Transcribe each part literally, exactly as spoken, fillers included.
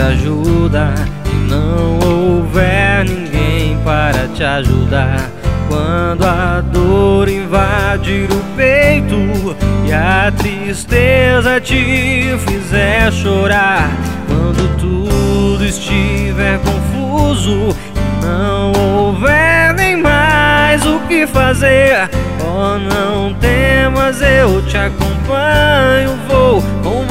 ajuda e não houver ninguém para te ajudar, quando a dor invadir o peito e a tristeza te fizer chorar, quando tudo estiver confuso e não houver nem mais o que fazer, oh, não temas, eu te acompanho, vou com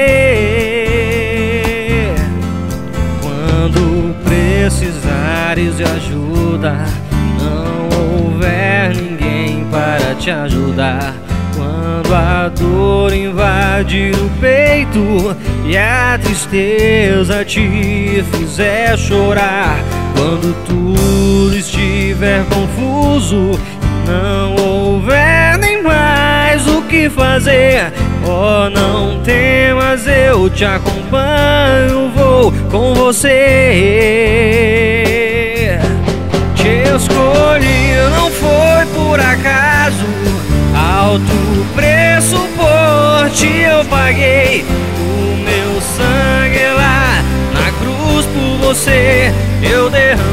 você. Quando precisares de ajuda, não houver ninguém para te ajudar, quando a dor invadir o peito e a tristeza te fizer chorar, quando tudo estiver confuso e não houver nem mais o que fazer, oh, não temas, eu te acompanho, vou com você. Te escolhi, não foi por acaso, alto preço por ti eu paguei, o meu sangue lá na cruz por você eu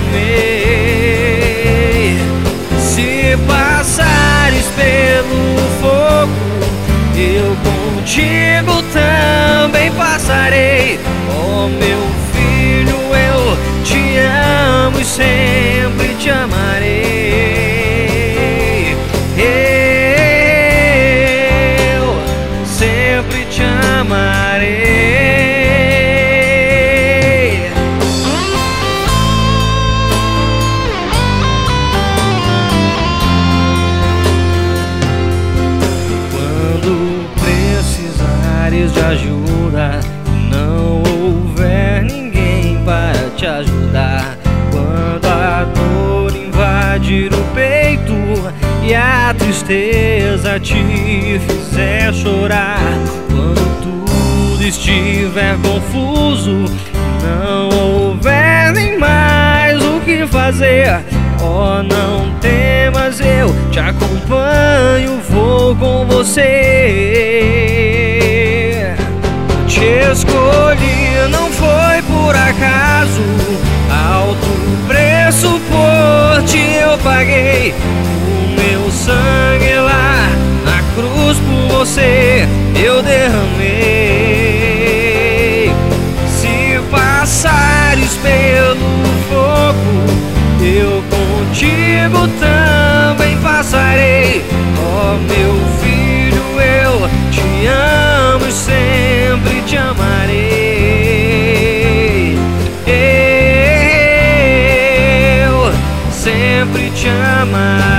derramei. Se passares pelo fogo, eu contigo também passarei, oh, meu filho, eu te amo e sempre te amarei. Eu sempre te amarei. Quando precisares de ajuda, não houver ninguém para te ajudar, quando a dor invadir o peito e a tristeza te fizer chorar, quando tudo estiver confuso, não houver nem mais o que fazer, oh, não temas, eu te acompanho, vou com você. Te escolhi, não foi por acaso, alto preço por ti eu paguei, o meu sangue lá na cruz por você eu derramei. Se passares pelo fogo, eu contigo também passarei, oh, meu filho, eu te amo e sempre te amarei. Eu sempre te amarei.